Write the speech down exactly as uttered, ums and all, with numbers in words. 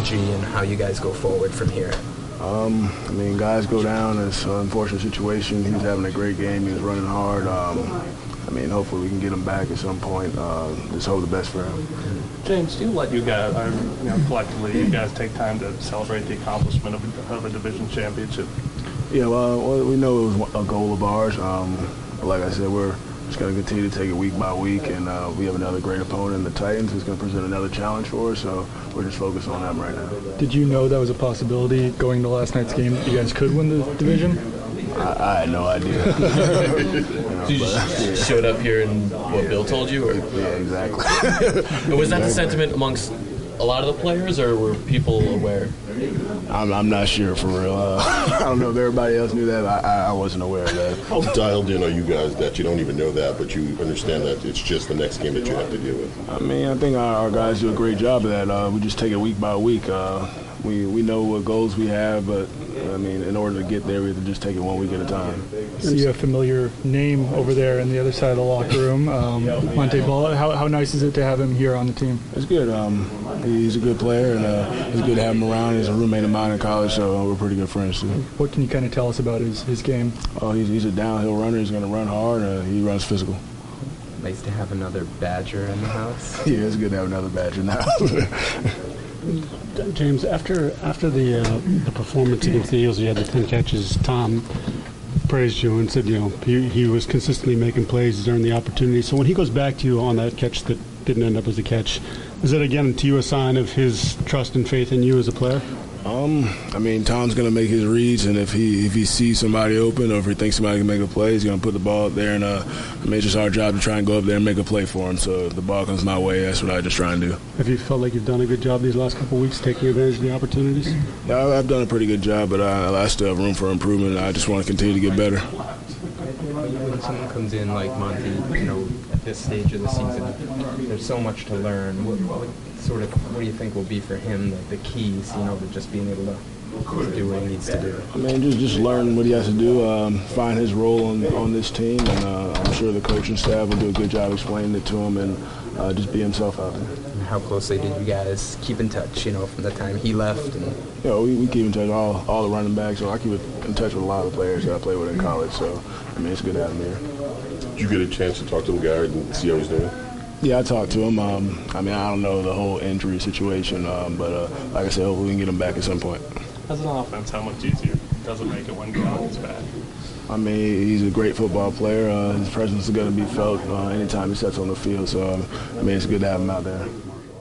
strategy and how you guys go forward from here? Um, I mean, guys go down. It's an unfortunate situation. He's having a great game. He was running hard. Um, I mean, hopefully we can get him back at some point. Uh, just hope the best for him. James, do you let you guys, or, you know, collectively, you guys take time to celebrate the accomplishment of a, of a division championship? Yeah, well, we know it was a goal of ours. Um, like I said, we're just going to continue to take it week by week, and uh, we have another great opponent in the Titans who's going to present another challenge for us, so we're just focused on them right now. Did you know that was a possibility going to last night's game that you guys could win the division? I, I had no idea. you know, you just but, yeah. showed up here and what yeah. Bill told you? Or? Yeah, exactly. And was that the sentiment amongst a lot of the players, or were people aware? I'm, I'm not sure, for real. Uh, I don't know if everybody else knew that, but I, I wasn't aware of that. How dialed in are you guys that you don't even know that, but you understand that it's just the next game that you have to deal with? I mean, I think our, our guys do a great job of that. Uh, we just take it week by week. Uh, we, we know what goals we have, but, I mean, in order to get there, we have to just take it one week at a time. See a familiar name over there on the other side of the locker room, um, Monte Ball. How, how nice is it to have him here on the team? It's good. Um, he's a good player, and uh, it's good to have him around. He's a roommate of mine in college, so we're pretty good friends, too. What can you kind of tell us about his, his game? Oh, he's, he's a downhill runner. He's going to run hard. Uh, he runs physical. Nice to have another Badger in the house. Yeah, it's good to have another Badger in the house. James, after after the uh, the performance against the Eagles, you had the ten catches. Tom praised you and said, you know, he, he was consistently making plays during the opportunity. So when he goes back to you on that catch that didn't end up as a catch, is that again to you a sign of his trust and faith in you as a player? Um, I mean, Tom's going to make his reads, and if he if he sees somebody open or if he thinks somebody can make a play, he's going to put the ball up there. And uh, I mean, it's just our job to try and go up there and make a play for him. So if the ball comes my way, that's what I just try and do. Have you felt like you've done a good job these last couple of weeks taking advantage of the opportunities? Yeah, I've done a pretty good job, but I, I still have room for improvement. I just want to continue to get better. When someone comes in like Monty, you know, at this stage of the season, there's so much to learn. What, what sort of, what do you think will be for him the, the keys, you know, to just being able to do what he needs to do? I mean, just just learn what he has to do, um, find his role on on this team, and uh, I'm sure the coaching staff will do a good job explaining it to him, and uh, just be himself out there. How closely did you guys keep in touch, you know, from the time he left? And you know, we, we keep in touch, all all the running backs, so I keep in touch with a lot of the players that I played with in college, so, I mean, it's good to have him here. Did you get a chance to talk to him, Garrett, and see how he's doing? Yeah, I talked to him. Um, I mean, I don't know the whole injury situation, um, but uh, like I said, hopefully we can get him back at some point. As an offense, how much easier does it make it when God is back? I mean, he's a great football player. Uh, his presence is going to be felt uh, anytime he steps on the field, so, um, I mean, it's good to have him out there.